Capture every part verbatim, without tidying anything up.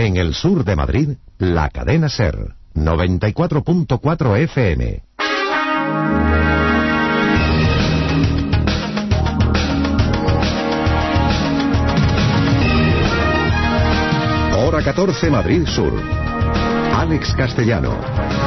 En el sur de Madrid, la cadena SER, noventa y cuatro punto cuatro F M. Hora catorce, Madrid Sur. Alex Castellano.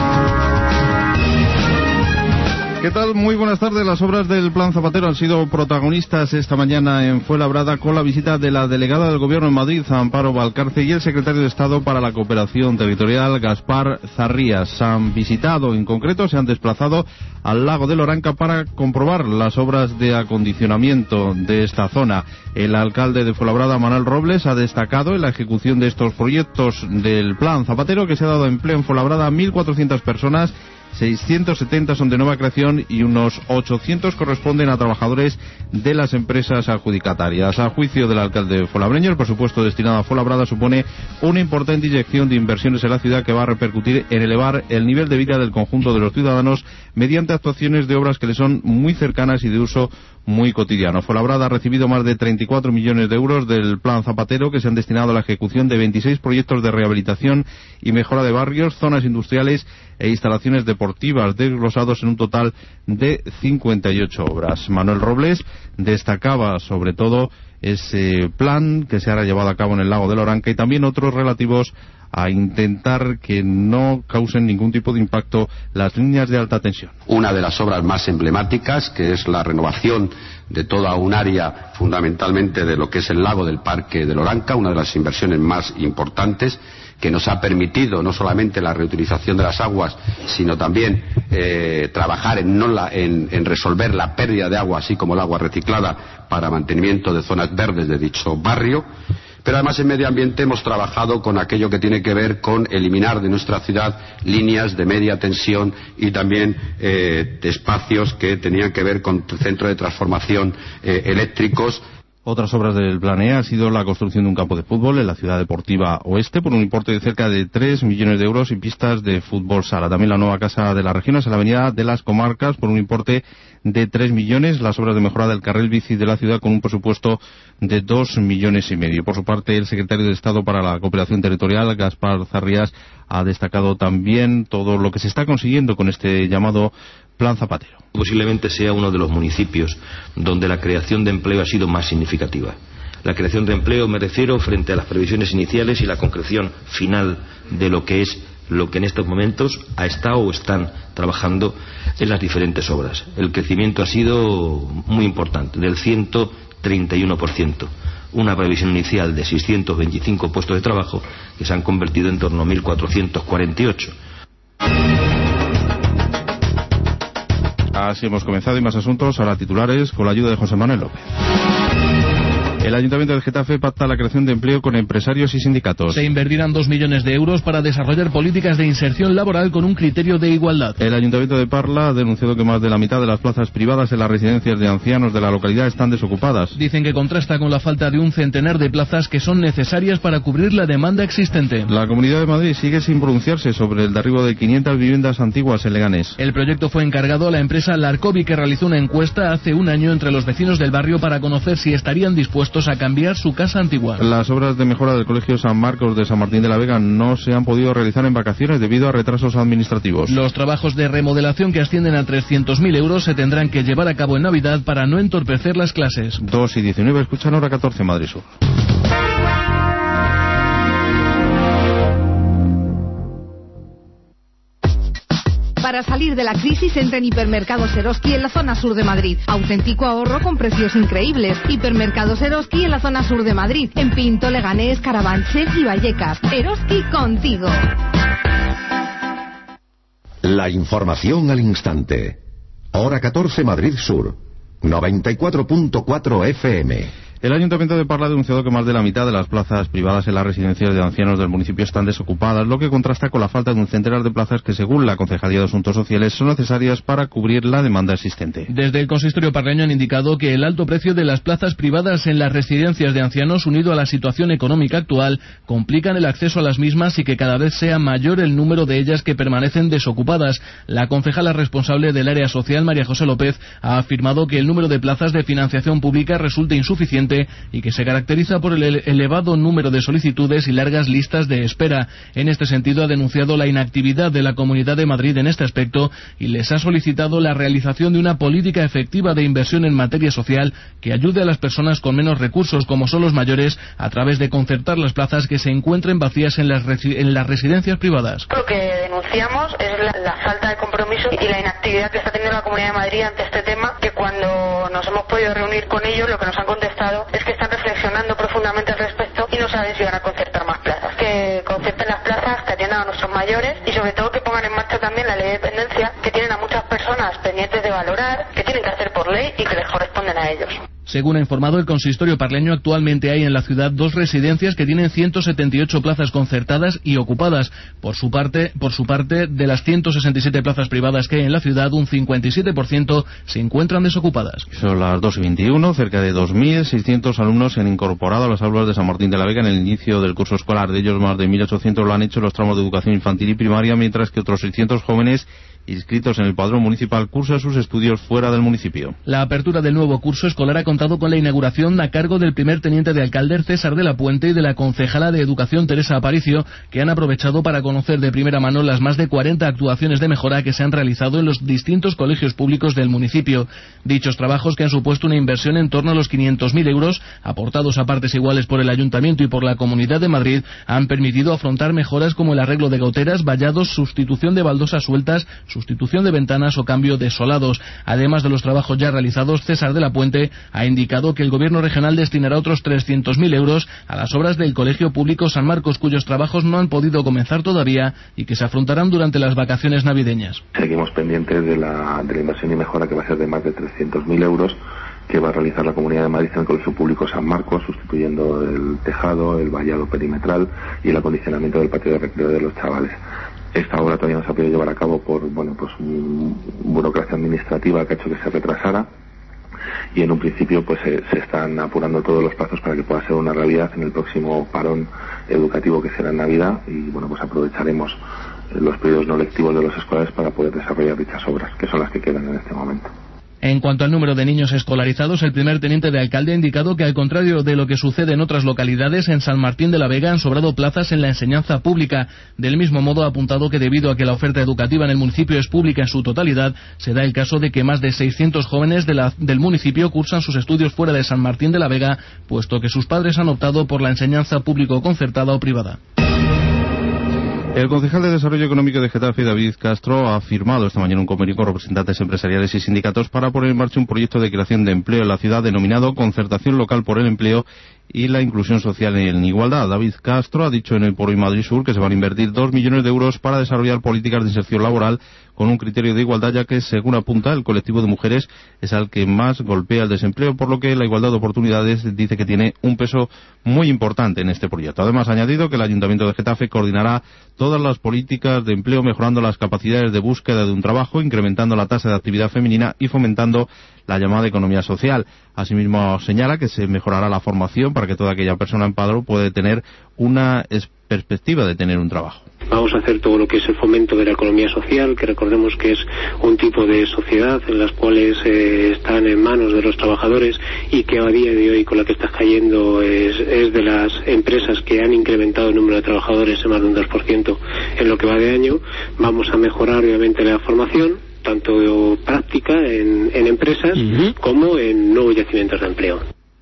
¿Qué tal? Muy buenas tardes. Las obras del Plan Zapatero han sido protagonistas esta mañana en Fuenlabrada con la visita de la delegada del Gobierno en Madrid, Amparo Valcarce, y el secretario de Estado para la Cooperación Territorial, Gaspar Zarrías. Han visitado, en concreto, se han desplazado al lago de Loranca para comprobar las obras de acondicionamiento de esta zona. El alcalde de Fuenlabrada, Manuel Robles, ha destacado en la ejecución de estos proyectos del Plan Zapatero que se ha dado empleo en Fuenlabrada a mil cuatrocientas personas. seiscientos setenta son de nueva creación y unos ochocientos corresponden a trabajadores de las empresas adjudicatarias. A juicio del alcalde fuenlabreño, el presupuesto destinado a Fuenlabrada supone una importante inyección de inversiones en la ciudad que va a repercutir en elevar el nivel de vida del conjunto de los ciudadanos mediante actuaciones de obras que le son muy cercanas y de uso muy cotidiano. Fuenlabrada ha recibido más de treinta y cuatro millones de euros del Plan Zapatero que se han destinado a la ejecución de veintiséis proyectos de rehabilitación y mejora de barrios, zonas industriales e instalaciones deportivas, desglosados en un total de cincuenta y ocho obras. Manuel Robles destacaba sobre todo ese plan que se ha llevado a cabo en el lago de Loranca y también otros relativos a intentar que no causen ningún tipo de impacto las líneas de alta tensión. Una de las obras más emblemáticas, que es la renovación de toda un área fundamentalmente de lo que es el lago del Parque de Loranca, una de las inversiones más importantes que nos ha permitido no solamente la reutilización de las aguas, sino también eh, trabajar en, no la, en, en resolver la pérdida de agua, así como el agua reciclada para mantenimiento de zonas verdes de dicho barrio. Pero además en medio ambiente hemos trabajado con aquello que tiene que ver con eliminar de nuestra ciudad líneas de media tensión y también eh, de espacios que tenían que ver con centros de transformación eh, eléctricos. Otras obras del Plan E ha sido la construcción de un campo de fútbol en la ciudad deportiva oeste por un importe de cerca de tres millones de euros y pistas de fútbol sala. También la nueva Casa de las Regiones en la Avenida de las Comarcas por un importe de tres millones. Las obras de mejora del carril bici de la ciudad con un presupuesto de dos millones y medio. Por su parte, el secretario de Estado para la Cooperación Territorial, Gaspar Zarrías, ha destacado también todo lo que se está consiguiendo con este llamado Plan Zapatero. Posiblemente sea uno de los municipios donde la creación de empleo ha sido más significativa. La creación de empleo, me refiero, frente a las previsiones iniciales y la concreción final de lo que es lo que en estos momentos ha estado o están trabajando en las diferentes obras. El crecimiento ha sido muy importante, del ciento treinta y uno por ciento. Una previsión inicial de seiscientos veinticinco puestos de trabajo que se han convertido en torno a mil cuatrocientos cuarenta y ocho. Así hemos comenzado y más asuntos, ahora titulares con la ayuda de José Manuel López. El Ayuntamiento de Getafe pacta la creación de empleo con empresarios y sindicatos. Se invertirán dos millones de euros para desarrollar políticas de inserción laboral con un criterio de igualdad. El Ayuntamiento de Parla ha denunciado que más de la mitad de las plazas privadas en las residencias de ancianos de la localidad están desocupadas. Dicen que contrasta con la falta de un centenar de plazas que son necesarias para cubrir la demanda existente. La Comunidad de Madrid sigue sin pronunciarse sobre el derribo de quinientas viviendas antiguas en Leganés. El proyecto fue encargado a la empresa Larcovi, que realizó una encuesta hace un año entre los vecinos del barrio para conocer si estarían dispuestos a cambiar su casa antigua. Las obras de mejora del Colegio San Marcos de San Martín de la Vega no se han podido realizar en vacaciones debido a retrasos administrativos. Los trabajos de remodelación, que ascienden a trescientos mil euros, se tendrán que llevar a cabo en Navidad para no entorpecer las clases. dos y diecinueve, escuchan Hora catorce, Madrid Sur. Para salir de la crisis, entra en Hipermercados Eroski en la zona sur de Madrid. Auténtico ahorro con precios increíbles. Hipermercados Eroski en la zona sur de Madrid. En Pinto, Leganés, Carabanchel y Vallecas. Eroski contigo. La información al instante. Hora catorce, Madrid Sur. noventa y cuatro punto cuatro F M. El Ayuntamiento de Parla ha denunciado que más de la mitad de las plazas privadas en las residencias de ancianos del municipio están desocupadas, lo que contrasta con la falta de un centenar de plazas que, según la Concejalía de Asuntos Sociales, son necesarias para cubrir la demanda existente. Desde el consistorio parleño han indicado que el alto precio de las plazas privadas en las residencias de ancianos, unido a la situación económica actual, complican el acceso a las mismas y que cada vez sea mayor el número de ellas que permanecen desocupadas. La concejala responsable del área social, María José López, ha afirmado que el número de plazas de financiación pública resulta insuficiente Puente y que se caracteriza por el elevado número de solicitudes y largas listas de espera. En este sentido, ha denunciado la inactividad de la Comunidad de Madrid en este aspecto y les ha solicitado la realización de una política efectiva de inversión en materia social que ayude a las personas con menos recursos, como son los mayores, a través de concertar las plazas que se encuentren vacías en las, en las residencias privadas. Lo que denunciamos es la, la falta de compromiso y la inactividad que está teniendo la Comunidad de Madrid ante este tema, que cuando nos hemos podido reunir con ellos, lo que nos han contestado es que están reflexionando profundamente al respecto y no saben si van a concertar más plazas. Que concerten las plazas, que atiendan a nuestros mayores y sobre todo que pongan en marcha también la ley de dependencia, que tienen a muchas personas pendientes de valorar, que tienen que hacer por ley y que les corresponden a ellos. Según ha informado el consistorio parleño, actualmente hay en la ciudad dos residencias que tienen ciento setenta y ocho plazas concertadas y ocupadas. Por su parte, por su parte, de las ciento sesenta y siete plazas privadas que hay en la ciudad, un cincuenta y siete por ciento se encuentran desocupadas. Son las dos y veintiuno, cerca de dos mil seiscientos alumnos se han incorporado a las aulas de San Martín de la Vega en el inicio del curso escolar. De ellos, más de mil ochocientos lo han hecho en los tramos de educación infantil y primaria, mientras que otros seiscientos jóvenes inscritos en el padrón municipal cursan sus estudios fuera del municipio. La apertura del nuevo curso escolar ha contado con la inauguración a cargo del primer teniente de alcalde César de la Puente y de la concejala de Educación Teresa Aparicio, que han aprovechado para conocer de primera mano las más de cuarenta actuaciones de mejora que se han realizado en los distintos colegios públicos del municipio. Dichos trabajos, que han supuesto una inversión en torno a los quinientos mil euros, aportados a partes iguales por el Ayuntamiento y por la Comunidad de Madrid, han permitido afrontar mejoras como el arreglo de goteras, vallados, sustitución de baldosas sueltas, sustitución de ventanas o cambio de solados. Además de los trabajos ya realizados, César de la Puente ha indicado que el Gobierno regional destinará otros trescientos mil euros a las obras del Colegio Público San Marcos, cuyos trabajos no han podido comenzar todavía y que se afrontarán durante las vacaciones navideñas. Seguimos pendientes de la, de la inversión y mejora, que va a ser de más de trescientos mil euros, que va a realizar la Comunidad de Madrid en el Colegio Público San Marcos, sustituyendo el tejado, el vallado perimetral y el acondicionamiento del patio de recreo de los chavales. Esta obra todavía no se ha podido llevar a cabo por, bueno, pues un, burocracia administrativa que ha hecho que se retrasara, y en un principio pues se, se están apurando todos los plazos para que pueda ser una realidad en el próximo parón educativo, que será en Navidad, y bueno, pues aprovecharemos los periodos no lectivos de los escolares para poder desarrollar dichas obras, que son las que quedan en este momento. En cuanto al número de niños escolarizados, el primer teniente de alcalde ha indicado que, al contrario de lo que sucede en otras localidades, en San Martín de la Vega han sobrado plazas en la enseñanza pública. Del mismo modo, ha apuntado que, debido a que la oferta educativa en el municipio es pública en su totalidad, se da el caso de que más de seiscientos jóvenes de la, del municipio cursan sus estudios fuera de San Martín de la Vega, puesto que sus padres han optado por la enseñanza público concertada o privada. El concejal de Desarrollo Económico de Getafe, David Castro, ha firmado esta mañana un convenio con representantes empresariales y sindicatos para poner en marcha un proyecto de creación de empleo en la ciudad denominado Concertación Local por el Empleo y la Inclusión Social en Igualdad. David Castro ha dicho en el Por Hoy Madrid Sur que se van a invertir dos millones de euros para desarrollar políticas de inserción laboral con un criterio de igualdad, ya que, según apunta, el colectivo de mujeres es al que más golpea el desempleo, por lo que la igualdad de oportunidades dice que tiene un peso muy importante en este proyecto. Además, ha añadido que el Ayuntamiento de Getafe coordinará todas las políticas de empleo, mejorando las capacidades de búsqueda de un trabajo, incrementando la tasa de actividad femenina y fomentando la llamada economía social. Asimismo, señala que se mejorará la formación para que toda aquella persona en paro pueda tener una perspectiva de tener un trabajo. Vamos a hacer todo lo que es el fomento de la economía social, que recordemos que es un tipo de sociedad en las cuales eh, están en manos de los trabajadores, y que a día de hoy, con la que está cayendo, es, es de las empresas que han incrementado el número de trabajadores en más de un dos por ciento en lo que va de año. Vamos a mejorar obviamente la formación, tanto práctica en, en empresas uh-huh. como en nuevos yacimientos de empleo.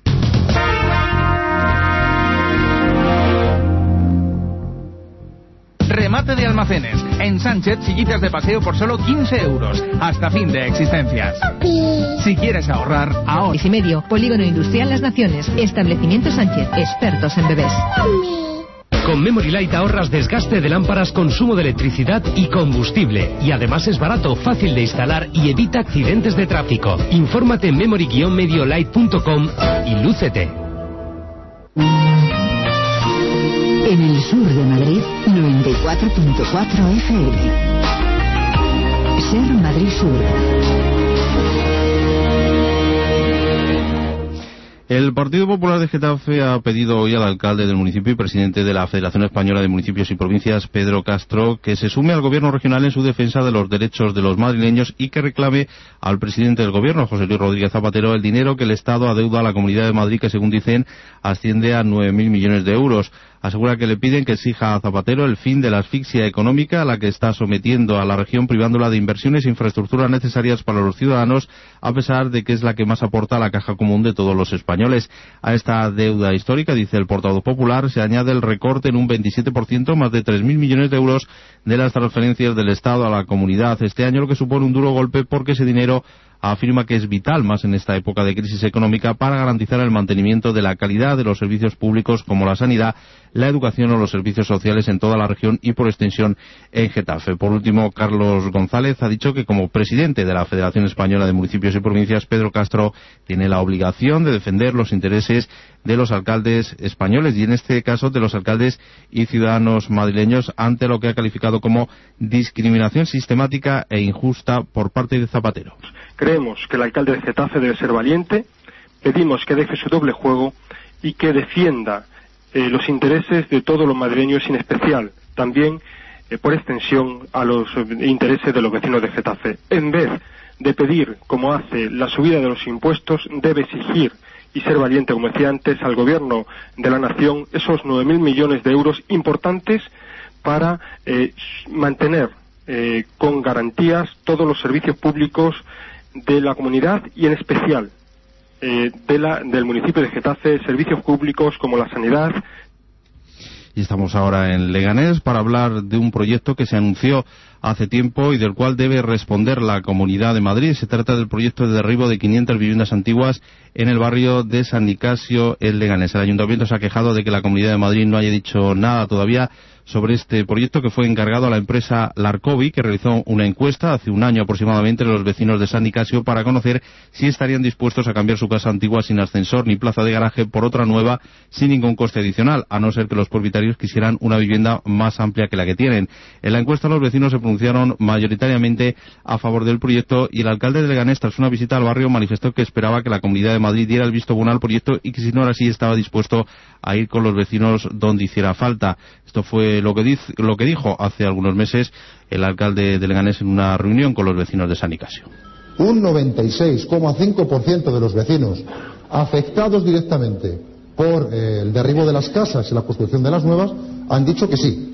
Remate de almacenes. En Sánchez, sillitas de paseo por solo quince euros. Hasta fin de existencias. Si quieres ahorrar, ahora. Y medio. Polígono Industrial Las Naciones. Establecimiento Sánchez. Expertos en bebés. Con Memory Light ahorras desgaste de lámparas, consumo de electricidad y combustible. Y además es barato, fácil de instalar y evita accidentes de tráfico. Infórmate en memory guion medio light punto com y lúcete. En el sur de Madrid, noventa y cuatro punto cuatro F M. Ser Madrid Sur. El Partido Popular de Getafe ha pedido hoy al alcalde del municipio y presidente de la Federación Española de Municipios y Provincias, Pedro Castro, que se sume al gobierno regional en su defensa de los derechos de los madrileños y que reclame al presidente del gobierno, José Luis Rodríguez Zapatero, el dinero que el Estado adeuda a la Comunidad de Madrid, que según dicen asciende a nueve mil millones de euros. Asegura que le piden que exija a Zapatero el fin de la asfixia económica a la que está sometiendo a la región, privándola de inversiones e infraestructuras necesarias para los ciudadanos, a pesar de que es la que más aporta a la caja común de todos los españoles. A esta deuda histórica, dice el portavoz popular, se añade el recorte en un veintisiete por ciento, más de tres mil millones de euros de las transferencias del Estado a la comunidad este año, lo que supone un duro golpe porque ese dinero afirma que es vital, más en esta época de crisis económica, para garantizar el mantenimiento de la calidad de los servicios públicos como la sanidad, la educación o los servicios sociales en toda la región y, por extensión, en Getafe. Por último, Carlos González ha dicho que, como presidente de la Federación Española de Municipios y Provincias, Pedro Castro tiene la obligación de defender los intereses de los alcaldes españoles y, en este caso, de los alcaldes y ciudadanos madrileños ante lo que ha calificado como discriminación sistemática e injusta por parte de Zapatero. Creemos que el alcalde de Getafe debe ser valiente, pedimos que deje su doble juego y que defienda eh, los intereses de todos los madrileños, en especial también, eh, por extensión, a los eh, intereses de los vecinos de Getafe. En vez de pedir, como hace, la subida de los impuestos, debe exigir y ser valiente, como decía antes, al gobierno de la nación esos nueve mil millones de euros importantes para eh, mantener eh, con garantías todos los servicios públicos de la comunidad y en especial eh, de la, del municipio de Getafe, servicios públicos como la sanidad. Y estamos ahora en Leganés para hablar de un proyecto que se anunció hace tiempo y del cual debe responder la Comunidad de Madrid. Se trata del proyecto de derribo de quinientas viviendas antiguas en el barrio de San Nicasio, en Leganés. El Ayuntamiento se ha quejado de que la Comunidad de Madrid no haya dicho nada todavía sobre este proyecto, que fue encargado a la empresa Larcovi, que realizó una encuesta hace un año aproximadamente a los vecinos de San Nicasio para conocer si estarían dispuestos a cambiar su casa antigua sin ascensor ni plaza de garaje por otra nueva sin ningún coste adicional, a no ser que los propietarios quisieran una vivienda más amplia que la que tienen. En la encuesta los vecinos se pronunciaron mayoritariamente a favor del proyecto y el alcalde de Leganés, tras una visita al barrio, manifestó que esperaba que la Comunidad de Madrid diera el visto bueno al proyecto y que si no era así estaba dispuesto a ir con los vecinos donde hiciera falta. Esto fue lo que, dice, lo que dijo hace algunos meses el alcalde de Leganés en una reunión con los vecinos de San Nicasio. Un noventa y seis coma cinco por ciento de los vecinos afectados directamente por eh, el derribo de las casas y la construcción de las nuevas han dicho que sí.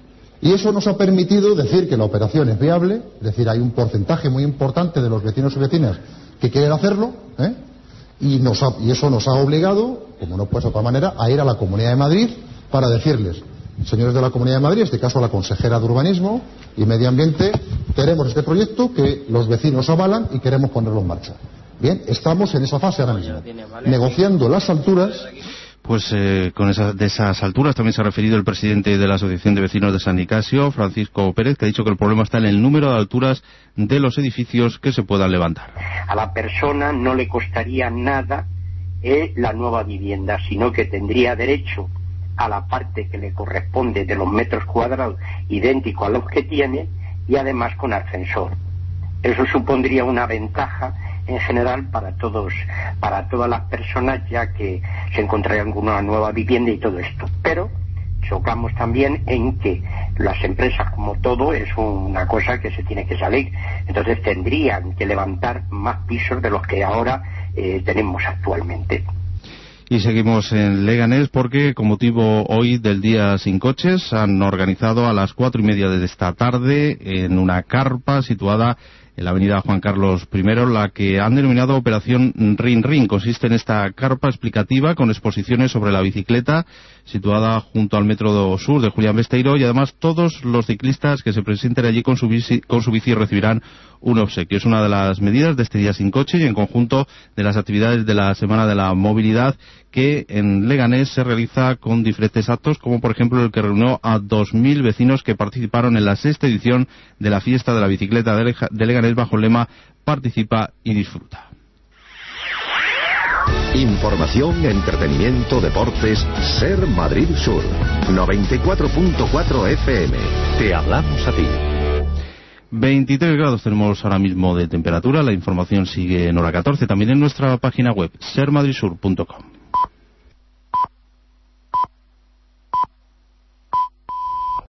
Y eso nos ha permitido decir que la operación es viable, es decir, hay un porcentaje muy importante de los vecinos y vecinas que quieren hacerlo, ¿eh? y, nos ha, y eso nos ha obligado, como no puede ser de otra manera, a ir a la Comunidad de Madrid para decirles: señores de la Comunidad de Madrid, en este caso a la consejera de Urbanismo y Medio Ambiente, tenemos este proyecto que los vecinos avalan y queremos ponerlo en marcha. Bien, estamos en esa fase ahora mismo, negociando las alturas. Pues eh, con esa, de esas alturas también se ha referido el presidente de la Asociación de Vecinos de San Nicasio, Francisco Pérez, que ha dicho que el problema está en el número de alturas de los edificios que se puedan levantar. A la persona no le costaría nada eh, la nueva vivienda, sino que tendría derecho a la parte que le corresponde de los metros cuadrados idéntico a los que tiene y además con ascensor. Eso supondría una ventaja en general para todos, para todas las personas, ya que se encontrarían con una nueva vivienda y todo esto. Pero chocamos también en que las empresas, como todo, es una cosa que se tiene que salir. Entonces tendrían que levantar más pisos de los que ahora eh, tenemos actualmente. Y seguimos en Leganés porque, con motivo hoy del Día Sin Coches, han organizado a las cuatro y media de esta tarde en una carpa situada en la avenida Juan Carlos primero, la que han denominado Operación Rin Rin. Consiste en esta carpa explicativa con exposiciones sobre la bicicleta, situada junto al Metro Sur de Julián Besteiro, y además todos los ciclistas que se presenten allí con su bici, con su bici recibirán un obsequio. Es una de las medidas de este Día Sin Coche y en conjunto de las actividades de la Semana de la Movilidad, que en Leganés se realiza con diferentes actos, como por ejemplo el que reunió a dos mil vecinos que participaron en la sexta edición de la Fiesta de la Bicicleta de Leganés bajo el lema Participa y disfruta. Información, entretenimiento, deportes, Ser Madrid Sur, noventa y cuatro punto cuatro F M. Te hablamos a ti. veintitrés grados tenemos ahora mismo de temperatura. La información sigue en hora catorce, también en nuestra página web ser madrid sur punto com.